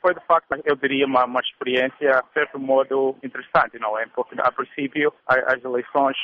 foi de facto, eu diria, uma experiência, de certo modo, interessante, não é? Porque, a princípio, as eleições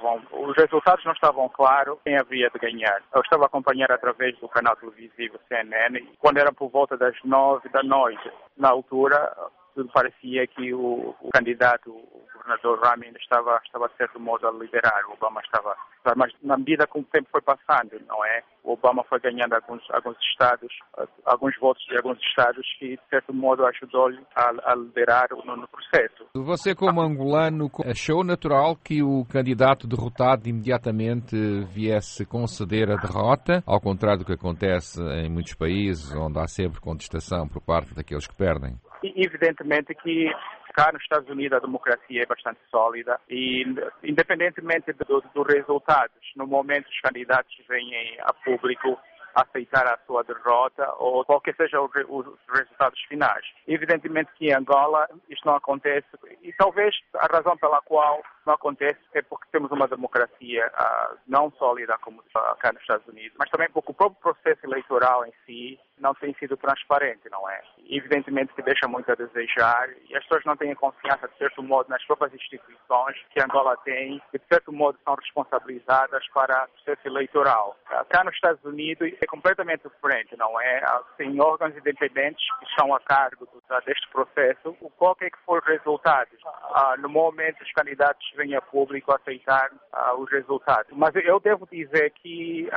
os resultados não estavam claros quem havia de ganhar. Eu estava a acompanhar através do canal televisivo CNN, e quando era por volta das 9 da noite, na altura, tudo parecia que o candidato, o governador Romney, estava de certo modo a liderar. O Obama estava, mas na medida que o tempo foi passando, não é? O Obama foi ganhando alguns estados, alguns votos de alguns estados que, de certo modo, ajudou-lhe a liderar no processo. Você, como angolano, achou natural que o candidato derrotado imediatamente viesse conceder a derrota, ao contrário do que acontece em muitos países, onde há sempre contestação por parte daqueles que perdem? Evidentemente que cá nos Estados Unidos a democracia é bastante sólida e, independentemente dos resultados, no momento os candidatos vêm a público aceitar a sua derrota ou qualquer seja os resultados finais. Evidentemente que em Angola isto não acontece e talvez a razão pela qual não acontece é porque temos uma democracia não sólida como cá nos Estados Unidos, mas também porque o próprio processo eleitoral em si não tem sido transparente, não é? Evidentemente que deixa muito a desejar e as pessoas não têm confiança, de certo modo, nas próprias instituições que Angola tem e, de certo modo, são responsabilizadas para o processo eleitoral. Cá nos Estados Unidos é completamente diferente, não é? Tem órgãos independentes que estão a cargo deste processo. Qualquer que for os resultados, no momento os candidatos vêm a público aceitar os resultados. Mas eu devo dizer que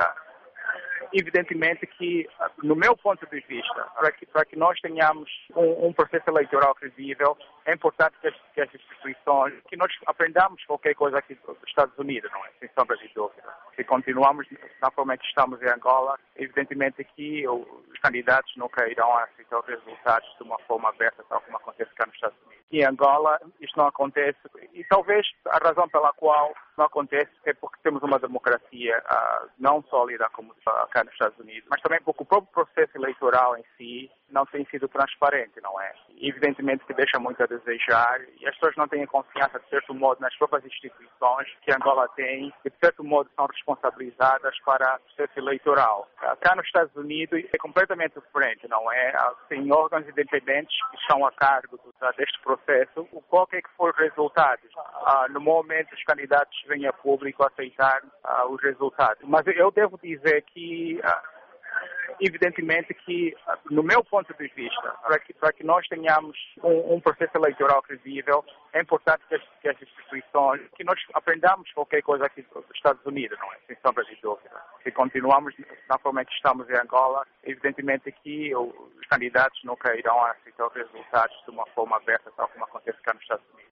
evidentemente que, no meu ponto de vista, para que nós tenhamos um processo eleitoral credível, é importante que as instituições, que nós aprendamos qualquer coisa aqui dos Estados Unidos, não é? Sem sombra de dúvida. Se continuarmos na forma que estamos em Angola, evidentemente que os candidatos nunca irão aceitar os resultados de uma forma aberta, tal como acontece cá nos Estados Unidos. E em Angola isto não acontece e talvez a razão pela qual não acontece é porque temos uma democracia não sólida como cá nos Estados Unidos, mas também porque o próprio processo eleitoral em si não tem sido transparente, não é? Evidentemente que deixa muito a desejar e as pessoas não têm confiança, de certo modo, nas próprias instituições que Angola tem e, de certo modo, são responsabilizadas para o processo eleitoral. Cá nos Estados Unidos é completamente diferente, não é? Tem órgãos independentes que estão a cargo deste processo. Qualquer que for os resultados, no momento os candidatos vêm a público aceitar os resultados. Mas eu devo dizer que evidentemente que, no meu ponto de vista, para que nós tenhamos um processo eleitoral credível, é importante que as instituições, que nós aprendamos qualquer coisa aqui dos Estados Unidos, não é? Sem sombra de dúvida. Se continuarmos na forma que estamos em Angola, evidentemente que os candidatos nunca irão aceitar os resultados de uma forma aberta, tal como acontece cá nos Estados Unidos.